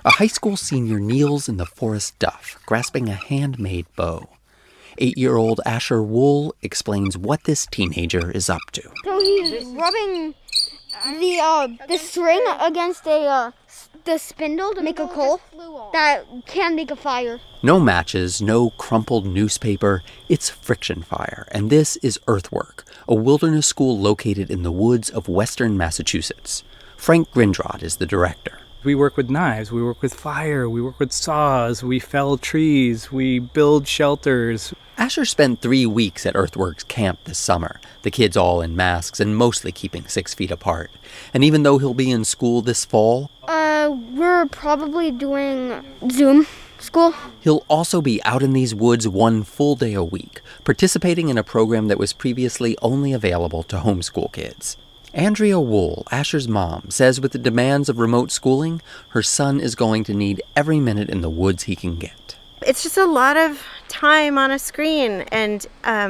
A high school senior kneels in the forest duff, grasping a handmade bow. 8-year-old Asher Wool explains what this teenager is up to. So he's rubbing the string against the spindle to make a coal that can make a fire. No matches, no crumpled newspaper. It's friction fire, and this is Earthwork, a wilderness school located in the woods of western Massachusetts. Frank Grindrod is the director. We work with knives, we work with fire, we work with saws, we fell trees, we build shelters. Asher spent 3 weeks at Earthworks camp this summer, the kids all in masks and mostly keeping 6 feet apart. And even though he'll be in school this fall, we're probably doing Zoom school. He'll also be out in these woods 1 full day a week, participating in a program that was previously only available to homeschool kids. Andrea Wool, Asher's mom, says with the demands of remote schooling, her son is going to need every minute in the woods he can get. It's just a lot of time on a screen, and,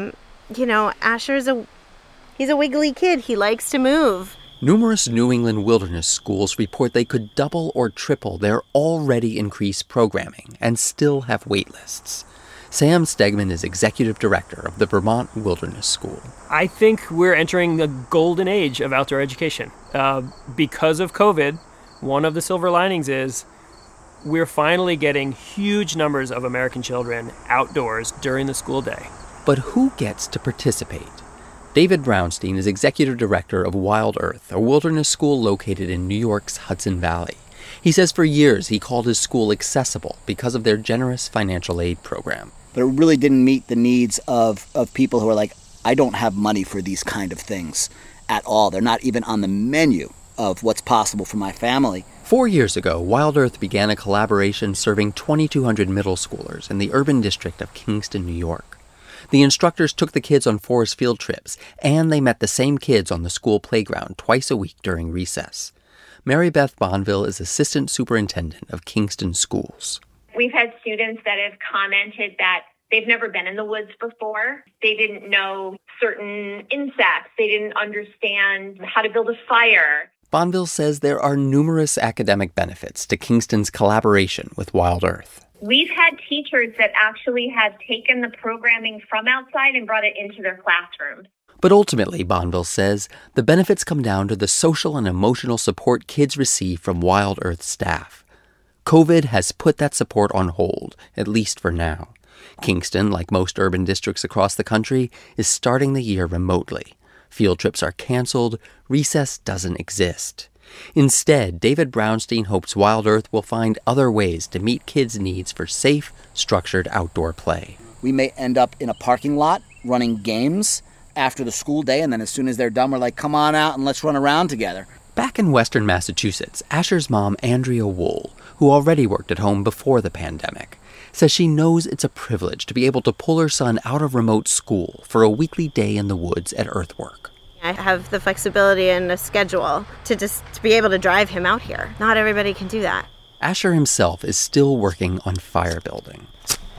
Asher's he's a wiggly kid. He likes to move. Numerous New England wilderness schools report they could double or triple their already increased programming and still have wait lists. Sam Stegman is executive director of the Vermont Wilderness School. I think we're entering the golden age of outdoor education. Because of COVID, one of the silver linings is we're finally getting huge numbers of American children outdoors during the school day. But who gets to participate? David Brownstein is executive director of Wild Earth, a wilderness school located in New York's Hudson Valley. He says for years he called his school accessible because of their generous financial aid program. But it really didn't meet the needs of people who are like, I don't have money for these kind of things at all. They're not even on the menu of what's possible for my family. 4 years ago, Wild Earth began a collaboration serving 2,200 middle schoolers in the urban district of Kingston, New York. The instructors took the kids on forest field trips, and they met the same kids on the school playground twice a week during recess. Mary Beth Bonville is assistant superintendent of Kingston Schools. We've had students that have commented that they've never been in the woods before. They didn't know certain insects. They didn't understand how to build a fire. Bonville says there are numerous academic benefits to Kingston's collaboration with Wild Earth. We've had teachers that actually have taken the programming from outside and brought it into their classrooms. But ultimately, Bonville says, the benefits come down to the social and emotional support kids receive from Wild Earth staff. COVID has put that support on hold, at least for now. Kingston, like most urban districts across the country, is starting the year remotely. Field trips are canceled, recess doesn't exist. Instead, David Brownstein hopes Wild Earth will find other ways to meet kids' needs for safe, structured outdoor play. We may end up in a parking lot running games after the school day, and then as soon as they're done, we're like, come on out and let's run around together. Back in western Massachusetts, Asher's mom, Andrea Wool, who already worked at home before the pandemic, says she knows it's a privilege to be able to pull her son out of remote school for a weekly day in the woods at Earthwork. I have the flexibility and a schedule to be able to drive him out here. Not everybody can do that. Asher himself is still working on fire building.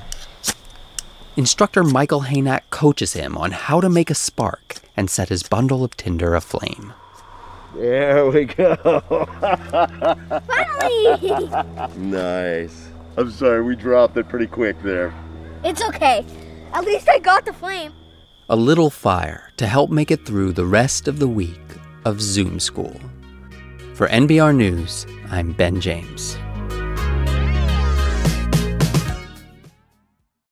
Instructor Michael Haynack coaches him on how to make a spark and set his bundle of tinder aflame. There we go. Finally! Nice. I'm sorry, we dropped it pretty quick there. It's okay. At least I got the flame. A little fire to help make it through the rest of the week of Zoom school. For NBR News, I'm Ben James.